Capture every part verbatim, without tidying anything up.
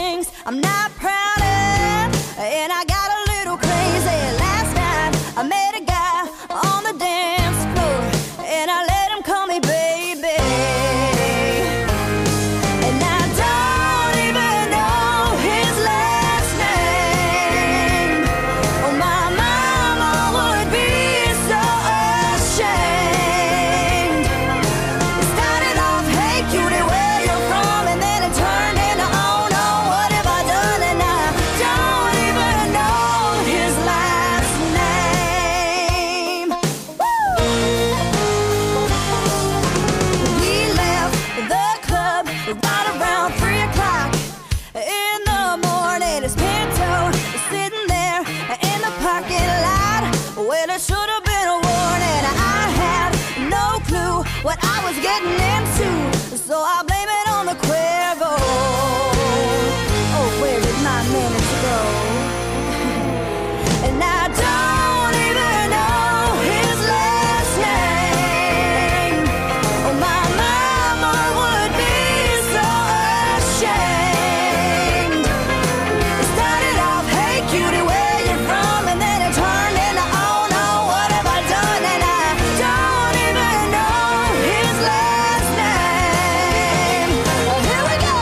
things I'm not proud of, and I got a little crazy. Last night I met a guy on the dance floor, and I let him call me baby. And I don't even know his last name. Oh, my mama would be so ashamed. It started off, hey cutie, where you're from, and then it turned into, oh no, what have I done? And I don't even know his last name. Woo! We left the club right around three o'clock in the morning. His Pinto is sitting there in the parking lot. Well, it should have been a warning. I had no clue what I was getting into, so I blame it on the Cuervo. Oh, where did my minutes go? And I don't even know his last name. Oh, my mama would be so ashamed. It started off, hey cutie, where you from? And then it turned into, oh no, what have I done? And I don't even know his last name. Well, here we go.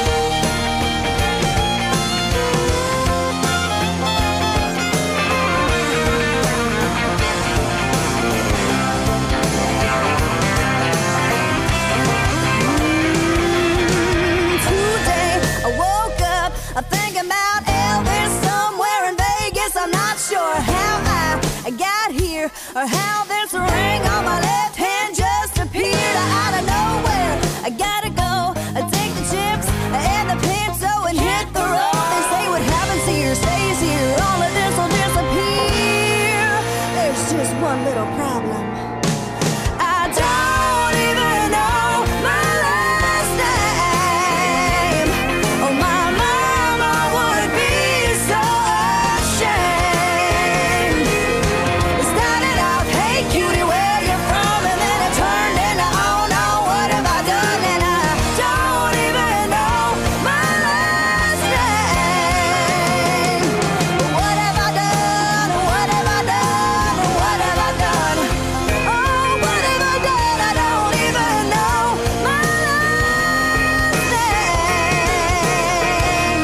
Today I woke up I'm thinking about Elvis somewhere in Vegas. I'm not sure how I got here or how this ring on my left hand just appeared out of nowhere. I gotta go I take the chips and the Pinto and hit the road. They say what happens here stays here. All of this will disappear. There's just one little problem. I don't even know my last name. Oh, my mama would be so ashamed. It started out, hey cutie, where you from? And then it turned into, oh no, what have I done? And I don't even know my last name. What have I done? What have I done? What have I done? Oh, what have I done? I don't even know my last name.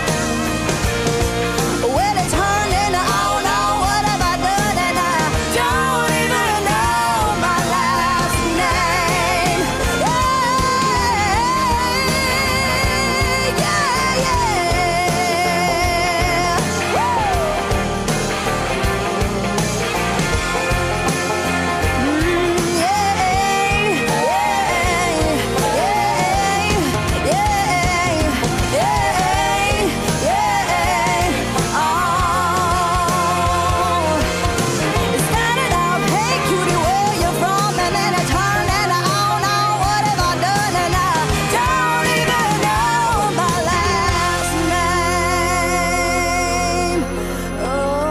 When it turned into, oh no, what have I done? And I don't even know my last name. Yeah, yeah, yeah. Woo! Mm, yeah, yeah, yeah, yeah, yeah. Oh, it started out, hey cutie, where you from? And then it turned into, oh no, what have I done? And I don't even know my last name. Oh,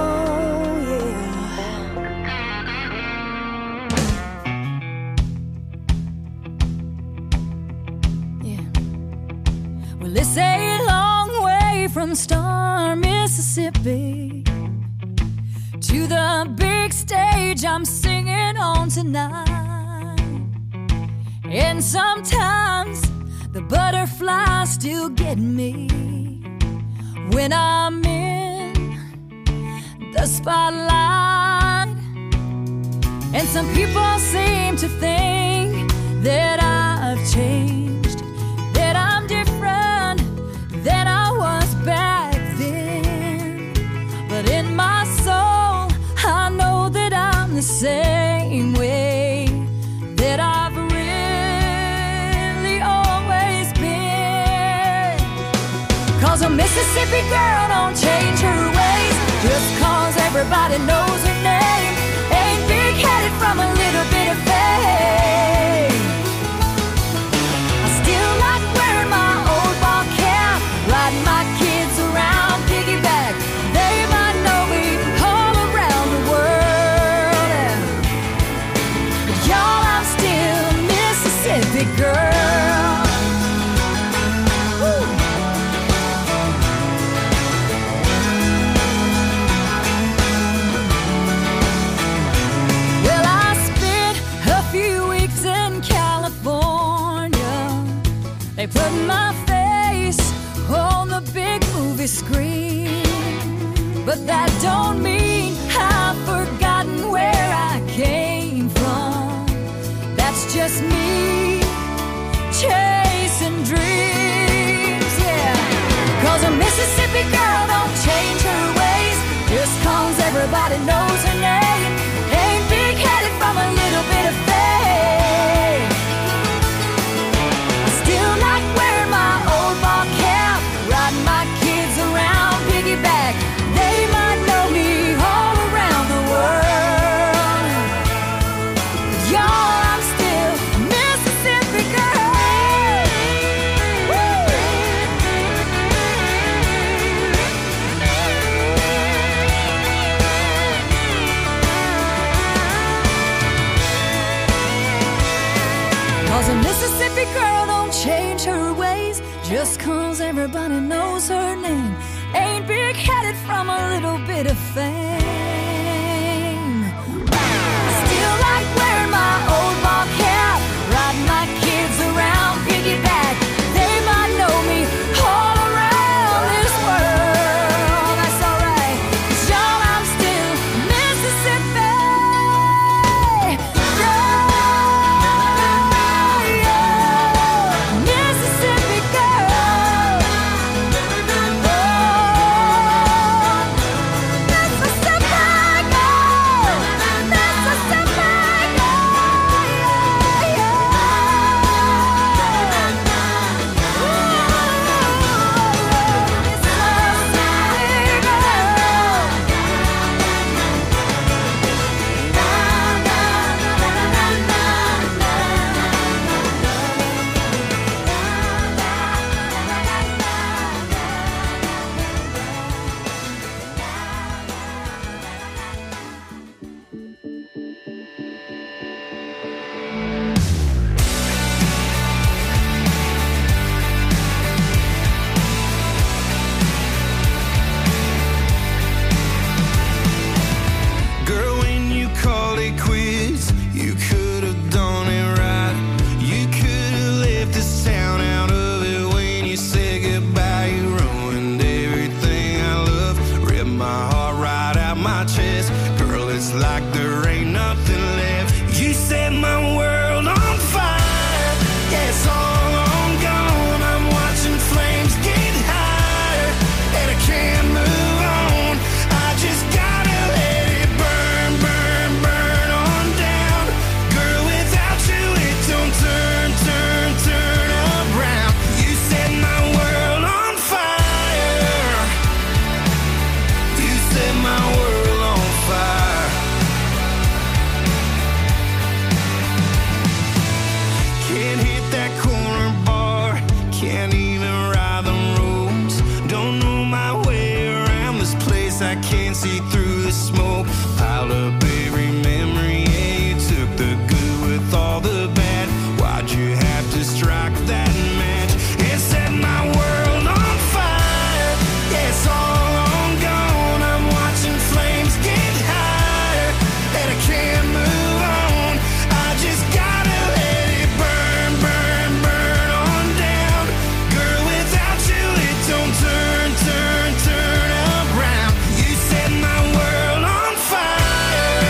yeah. Yeah. Well, it's a long way from Star, Mississippi to the big stage I'm singing on tonight. And sometimes the butterflies still get me when I'm in the spotlight. And some people seem to think that I've changed, that I'm different than I was back then. But in my soul, I know that I'm the same way that I've really always been. Cause a Mississippi girl don't change her ways just cause everybody knows her name. Ain't big-headed from a little bit of fame. I still like wearing my old ball cap, riding my kids around piggyback. They might know me all around the world. But y'all, I'm still a Mississippi girl. Woo. big movie screen. But that don't mean I've forgotten where I came from. That's just me chasing dreams, yeah. Cause a Mississippi girl don't change her ways just cause everybody knows her name. Ain't big-headed from a little bit of fame. I still like wearing my old ball cap, riding my kids around piggyback. They might know me all around the world, but y'all, I'm still a Mississippi girl. Woo! Cause a Mississippi girl don't change her ways just cause everybody knows her name. Ain't big-headed from a little bit of fame. I still like wearing my old ball cap, riding my kids around piggyback. They might know me all around this world. That's alright, cause y'all, I'm still Mississippi. Yeah, yeah. Mississippi girl. Oh, Mississippi girl. Mississippi Girl, when you called it quits, you could have done it right. You could have left this town out of it when you said goodbye. You ruined everything I love, ripped my heart right out my chest. Girl, it's like there ain't nothing left. You set my world on fire. Yeah, it's all on gone. I'm watching flames get higher, and I can't move on. I just gotta let it burn, burn, burn on down. Girl, without you, it don't turn, turn, turn around. You set my world on fire. You set my world on fire. Can't hit that corner bar, can't even ride the roads. Don't know my way around this place, I can't see through the smoke. Piled up every memory, yeah, you took the good with all the bad. Why'd you have to strike that match and set my world on fire? Yeah, it's all on gone. I'm watching flames get higher, and I can't move on. I just gotta let it burn, burn, burn on down. Girl, without you, it don't turn, turn, turn around. You set my world on fire.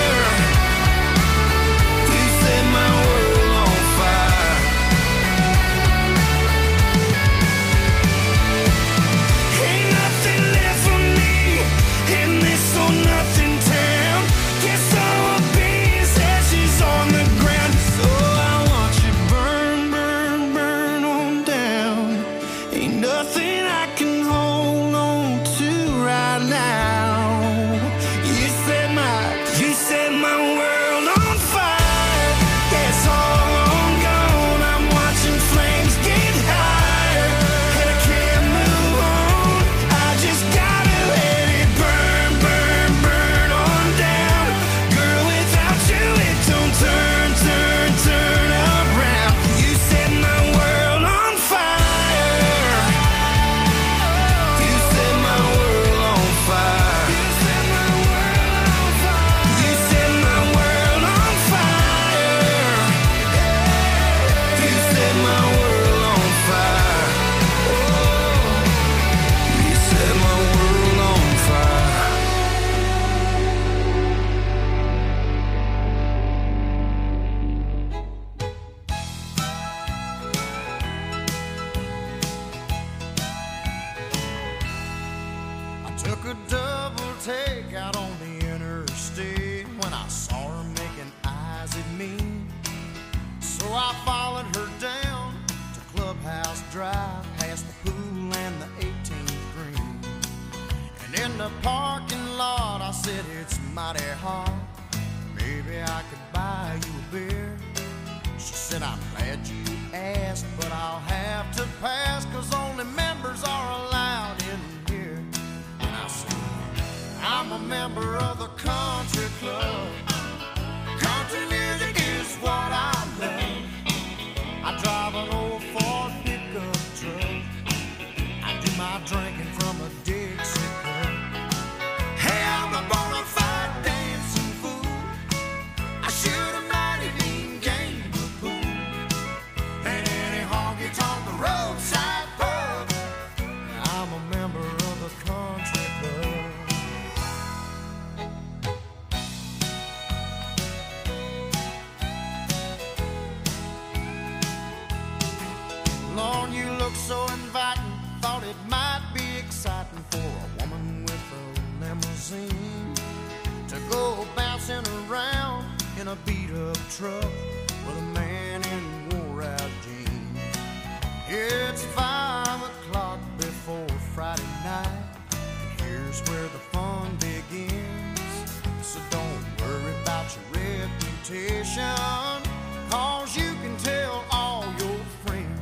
Took a double take out on the interstate when I saw her making eyes at me. So I followed her down to Clubhouse Drive, past the pool and the eighteenth green. And in the parking lot I said, it's mighty hot, maybe I could buy you a beer. She said, I'm glad you asked, but I'll have to pass, 'cause only members are allowed in here. And I said, I'm a member of the country club. Country music is what I love. I drive an old Ford pickup truck. I do my drinking from a Dixie cup. Hey, I'm a bona fide dancing fool. I shoot a mighty mean game of pool. And any honky-tonk roadside pub. I'm a member of the country club. Lord, you look so inviting. Thought it might be exciting for a woman with a limousine to go bouncing around in a beat-up truck with a man in wore-out jeans. It's five o'clock before Friday night, and here's where the fun begins. So don't worry about your reputation, 'cause you can tell all your friends.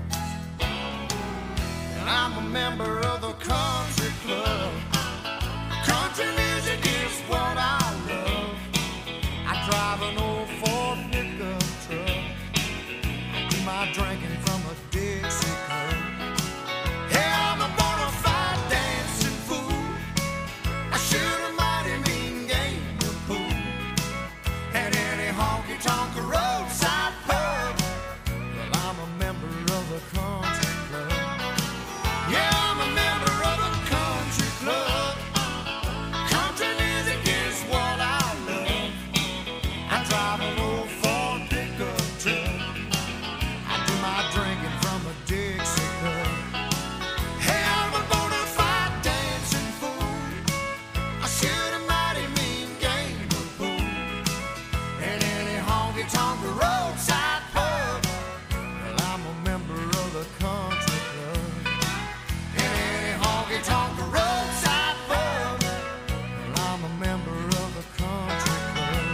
And I'm a member of the country club. Country music is what I love. I drive an old Ford pickup truck. I do my drinking from a Dixie cup. Hey, I'm a bona fide dancing fool. I shoot a mighty mean game of pool. And any honky-tonk roadside pub. Well, I'm a member of the country club. Yeah, I'm a member of the country club. Country music is what I love. I drive an old Ford pickup truck. I do my drinking from a Dixie cup. Hey, I'm a bona fide dancing fool. I shoot a mighty mean game of pool. And any honky-tonk roadside pub. Well, I'm a member of the country club. And any honky-tonk roadside pub. Well, I'm a member of the country club.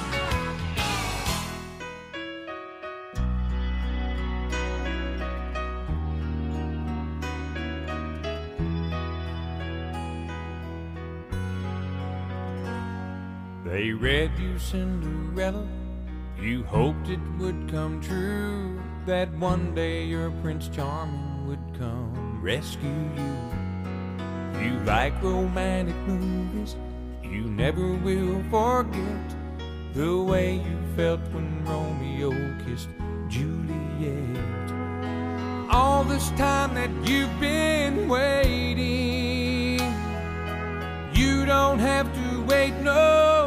They read you Cinderella, you hoped it would come true, that one day your Prince Charming would come rescue you. You like romantic movies, you never will forget the way you felt when Romeo kissed Juliet. All this time that you've been waiting, you don't have to wait no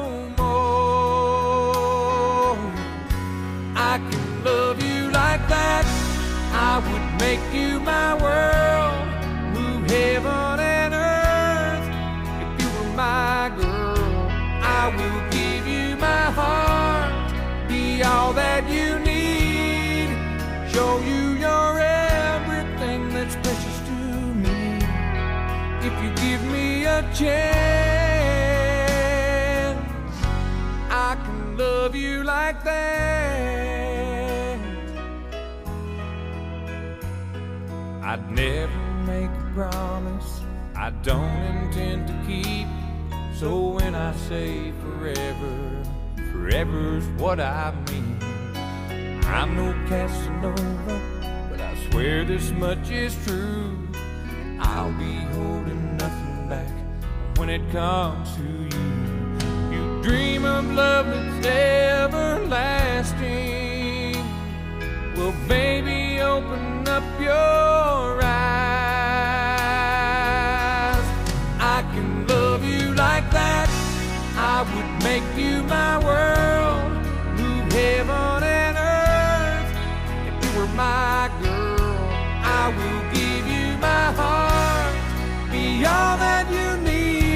more. I can love you like that. I would make you my world, move heaven and earth if you were my girl. I will give you my heart, be all that you need, show you you're everything that's precious to me. If you give me a chance, I can love you like that. I'd never make a promise I don't intend to keep. So when I say forever, forever's what I mean. I'm no Casanova, but I swear this much is true. I'll be holding nothing back when it comes to you. You dream of love that's everlasting. Well, baby, open up your eyes. I can love you like that. I would make you my world, move heaven and earth if you were my girl. I will give you my heart, be all that you need.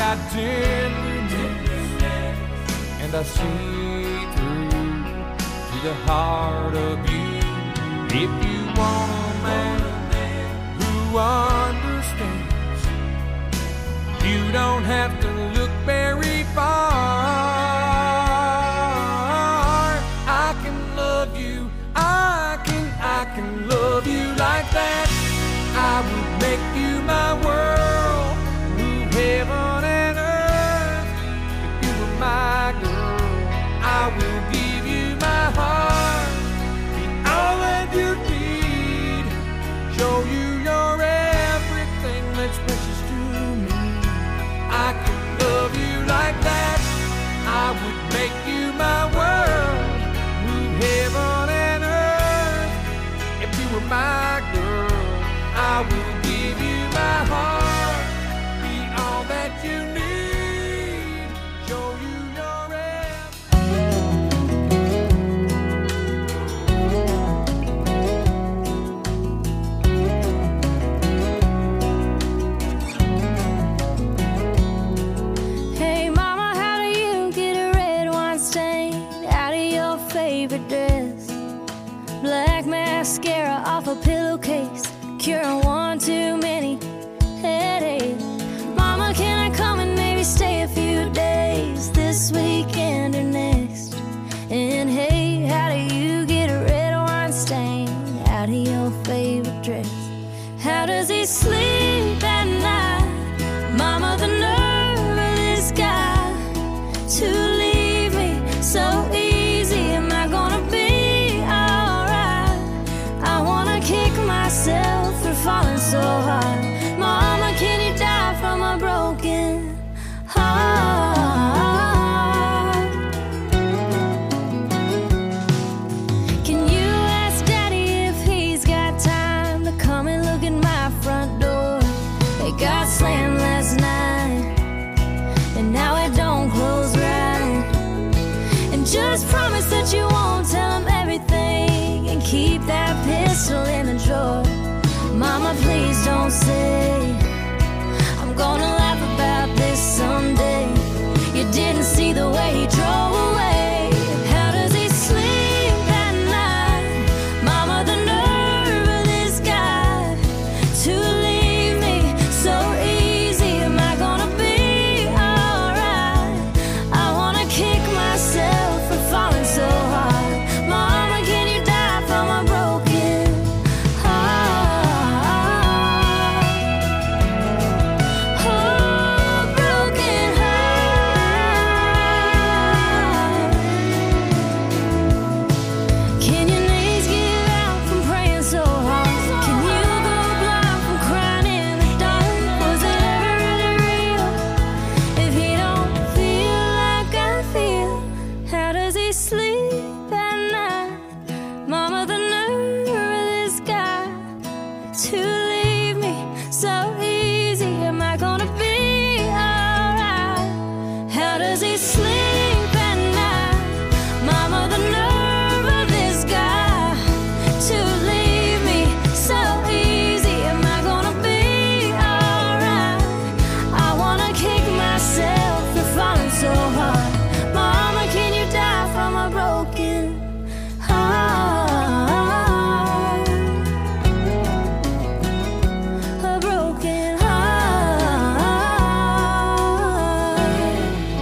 got tenderness, and I see through to the heart of you. If you want a man who understands, you don't have to look very far. I can love you, I can, I can love you like that. I would make you my world, move heaven and earth. If you were my girl, I will give you my heart, be all that you need, show you you're everything that's precious to me. I can love you like that. I would make you my world, move heaven and earth. If you were my girl, I will give you my heart, be all that you need, show you your Hey mama, how do you get a red wine stain out of your favorite dress? Black mascara off a pillowcase, curing one too many headaches. Mama, can I come and maybe stay a few days this weekend or next? And hey, how do you get a red wine stain out of your favorite dress? How does he sleep at night? Mama, the nerve of this guy to leave me so easy. Am I gonna be alright? I wanna kick myself for falling so hard. Mama, can you die from a broken heart? Can you ask Daddy if he's got time to come and look at my front door? It got slammed last night, and now it don't close right. And just promise that you won't tell him everything, and keep that pistol in the drawer. Mama, please don't say I'm gonna laugh about this someday. You didn't see the way he drove away. How does he sleep at night? Mama, the nerve of this guy to leave me so easy. Am I gonna be alright? I wanna kick myself for falling so hard. Mama, can you die from a broken heart? Oh, broken heart. Can your knees give out from praying so hard? Can you go blind from crying in the dark? Was it ever really real if he don't feel like I feel? How does he sleep at night? Mama, the nerve of this guy to leave me so easy. Am I gonna be alright? How does he sleep at night? Mama, the nerve of this guy to leave me so easy. Am I gonna be alright? I wanna kick myself for falling so hard. Mama, can you die from a broken heart? A broken heart.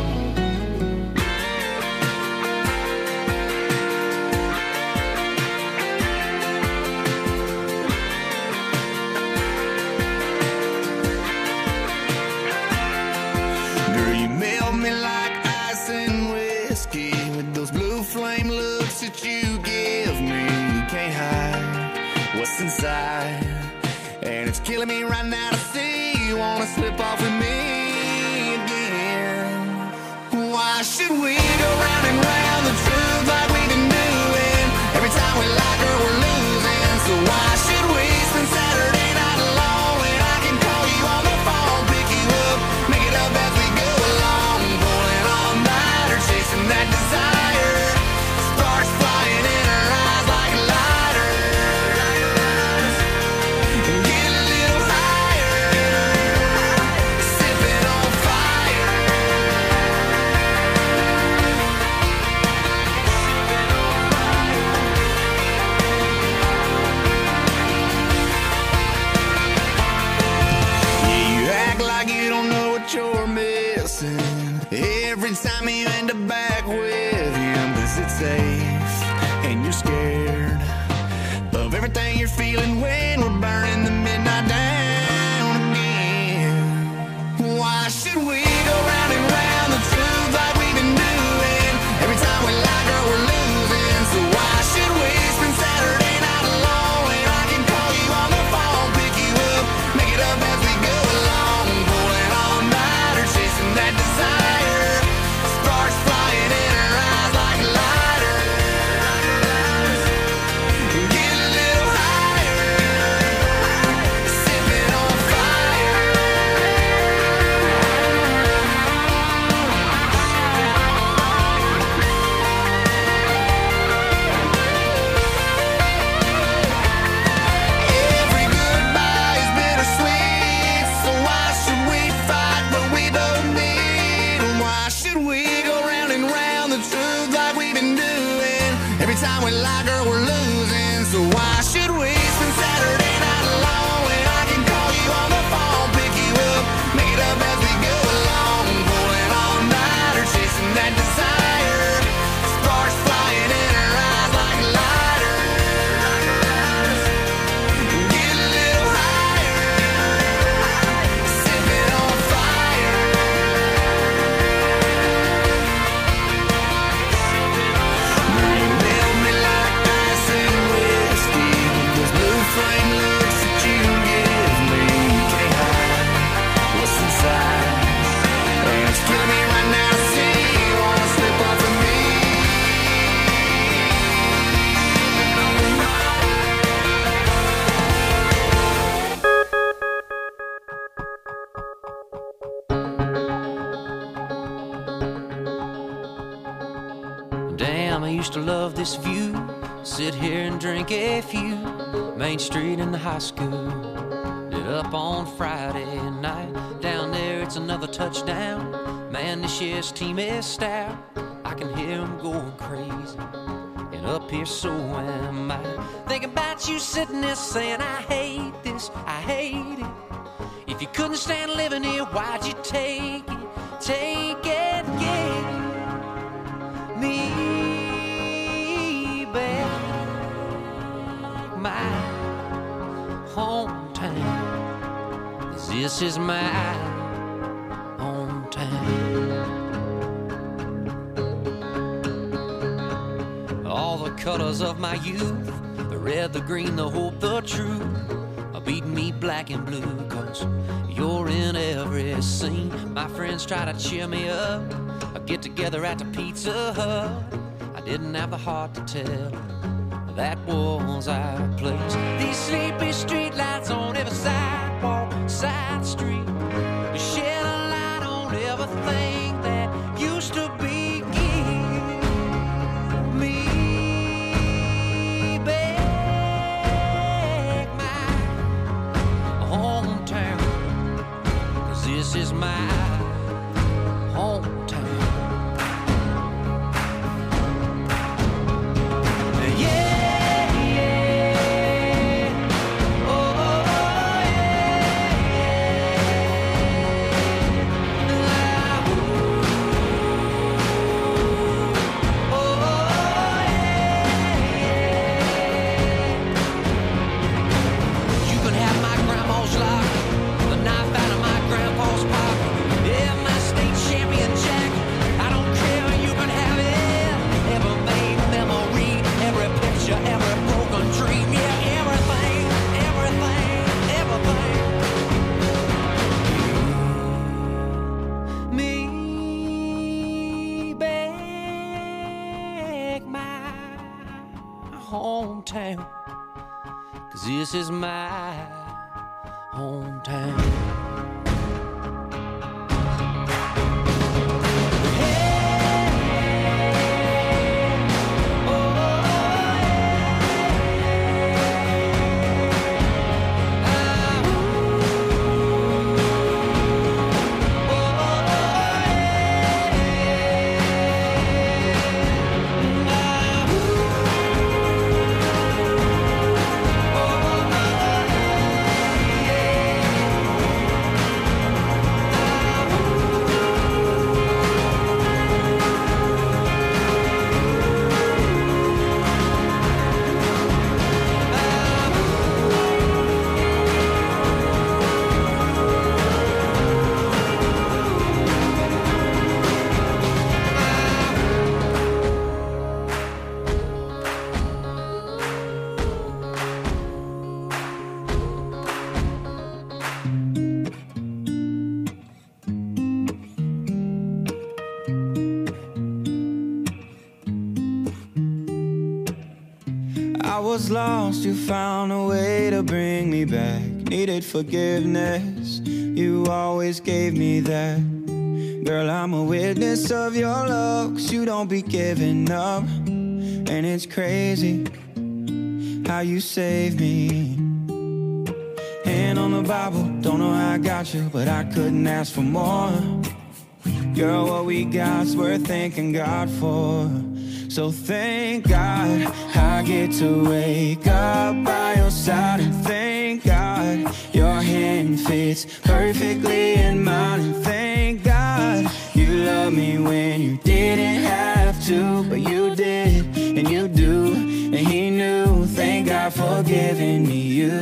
Girl, you melt me like ice and whiskey with those blue flame looks that you give me. You can't hide what's inside, and it's killing me right now to see you wanna slip off with me again. Why should we go round and round the truth like we've been doing? Every time we like her, we're losing. So why should we spend Saturday night alone when I can call you on the phone, pick you up, make it up as we go along, pulling all nighter, chasing that desire, sparks flying in our eyes like lighters. Get a little higher, sipping on fire. everything you're feeling when we're burning the midnight down again. Why should we go round and round the truth like we've been doing? Every time we lie, girl, we're losing. So why should we spend Saturday night alone when I can call you on the phone, pick you up, make it up as we go along, pulling all nighter, chasing that desire, sparks flying in her eyes like lighters. Get a little higher, sipping on fire. Every goodbye is bittersweet, so why should we fight what we both need? And why should we go round and round the truth like we've been doing? Every time we lie, girl, we're losing. So why should we spend Saturday night alone when I can call you on the phone, pick you up, make it up as we go along, pulling all nighter, chasing that desire, sparks flying in her eyes like lighters. Get a little higher, sipping on fire. You melt me like ice and whiskey. Those blue flame looks that you give me, can't hide what's inside. And it's killing me right now to see you wanna slip off of me. Damn, I used to love this view. Sit here and drink a few. Main Street in the high school. Lit up on Friday night. Down there, it's another touchdown. Man, this year's team is stout. I can hear them going crazy. And up here, so am I. Thinking about you sitting there saying, I hate this, I hate it. If you couldn't stand living here, why'd you take it? Take it, yeah. Me back, my hometown, 'cause this is my hometown. All the colors of my youth, the red, the green, the hope, the truth, are beating me black and blue, 'cause you're in every scene. My friends try to cheer me up, I get together at the Pizza Hut. I didn't have the heart to tell that was our place. These sleepy streetlights on every sidewalk, side street, they shed a light on everything that used to be. Give me back my hometown, 'cause this is my hometown. Yeah, yeah. Oh, yeah. Oh, yeah. You can have my grandma's lock, the knife out of my grandpa's pocket. Yeah, my state champion jacket. I don't care, you can have it. Every made memory, every picture, every broken dream. Yeah, everything, everything, everything. Me back my hometown, 'cause this is my hometown. was lost, you found a way to bring me back. Needed forgiveness, you always gave me that. Girl, I'm a witness of your love, 'cause you don't be giving up. And it's crazy how you saved me. Hand on the Bible, don't know how I got you, but I couldn't ask for more. Girl, what we got's worth thanking God for. So thank God I get to wake up by your side. And thank God your hand fits perfectly in mine. And thank God you love me when you didn't have to, but you did, and you do, and he knew. Thank God for giving me you.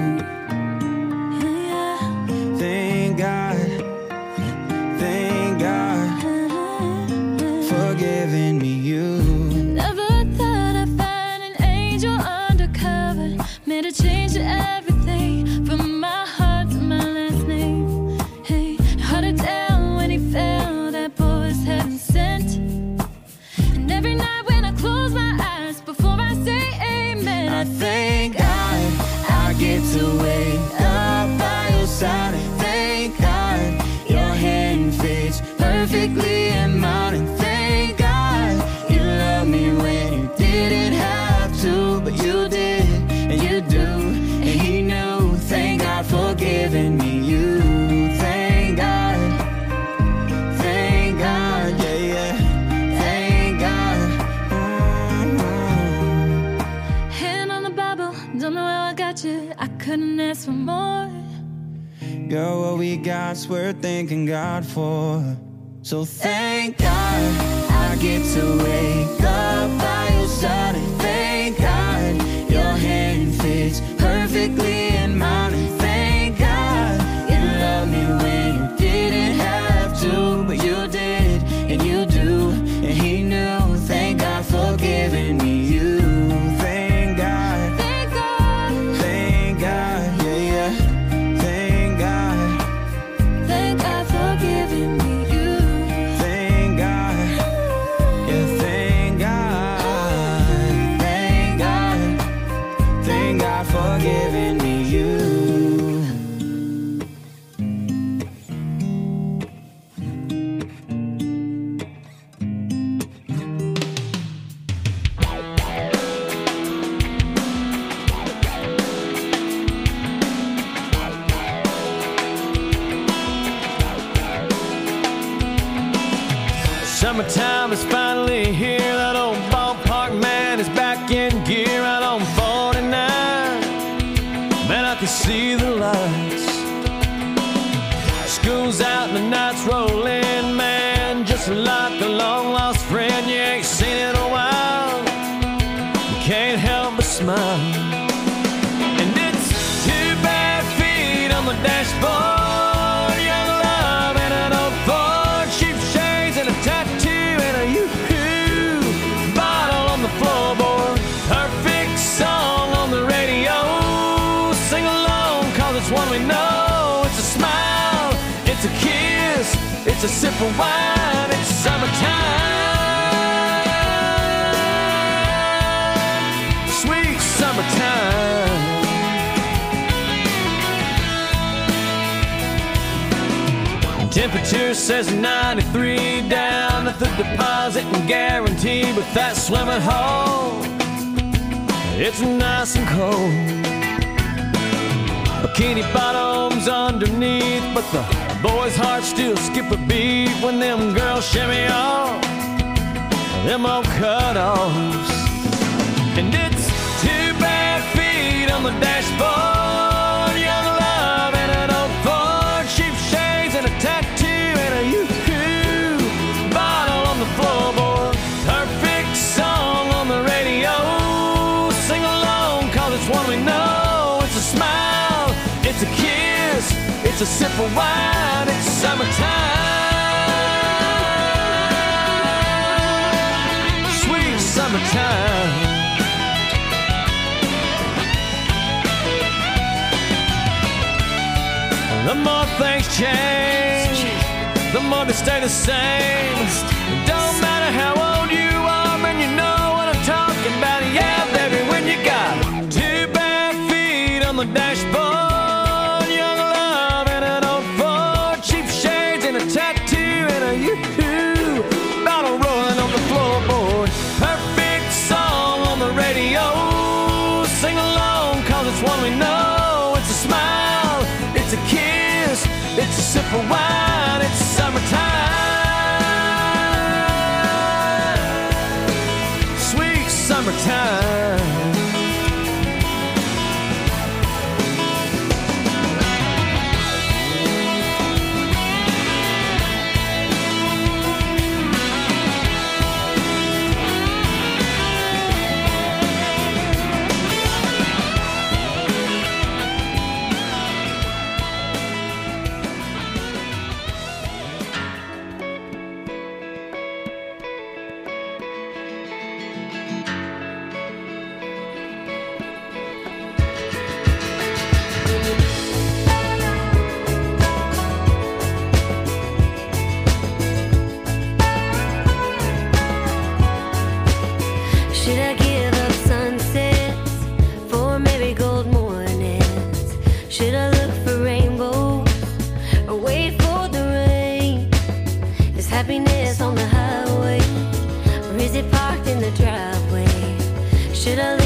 Thank God, thank God for giving me you. Never thought I'd find an angel undercover, made a change to everything, from my heart to my last name. Hey, held it down when he fell, that boy was heaven sent. And every night when I close my eyes, before I say amen, I thank God I get to wake up by your side. And thank God your hand fits perfectly in mine. And thank God you love me when you didn't have to, but you did, and you do, and he knew. Thank God for giving me you. Thank God, thank God, yeah, yeah. Thank God. Mm-hmm. hand on the Bible, don't know how I got you, I couldn't ask for more. Girl, what we got's worth thanking God for. So thank God I get to wake up by your side. And thank God your hand fits perfectly in mine. And thank God you love me when you didn't have to, but you did, and you do, and he knew. Thank God for giving me you. Thank God, Thank God, thank God, yeah, yeah. Thank God, thank God for giving me you. thank God, yeah, thank God, thank God, thank God for giving me you. Summertime is finally here. That old ballpark man is back in gear out on forty-nine. Man, I can see the lights. School's out and the nights roll in, man. Just like a long lost friend you ain't seen in a while. You can't help but smile. And it's two bare feet on the dashboard, young love and an old Ford, sheepshades and a tattoo and a yoo-hoo bottle on the floorboard. Perfect song on the radio. Sing along, cause it's one we know. It's a smile, it's a kiss, it's a sip of wine. It's summertime, sweet summertime. Temperature says ninety-three down at the deposit and guarantee, but that swimming hole, it's nice and cold. Bikini bottoms underneath, but the boys' hearts still skip a beat when them girls shimmy off them old cut-offs. And it's two bare feet on the dashboard, young love and an old Ford, sheepshades and a tattoo and a yoo-hoo bottle on the floorboard. Perfect song on the radio. Sing along, cause it's one we know. It's a smile, it's a kiss, it's a sip of wine. It's summertime, sweet summertime. The more things change, the more they stay the same. It don't matter how old you are, man, you know what I'm talking about. Yeah, baby, when you got It's one we know, it's a smile, it's a kiss, it's a sip of wine, it's summertime, sweet summertime. Should I give up sunsets for maybe gold mornings? Should I look for rainbows or wait for the rain? Is happiness on the highway or is it parked in the driveway? Should I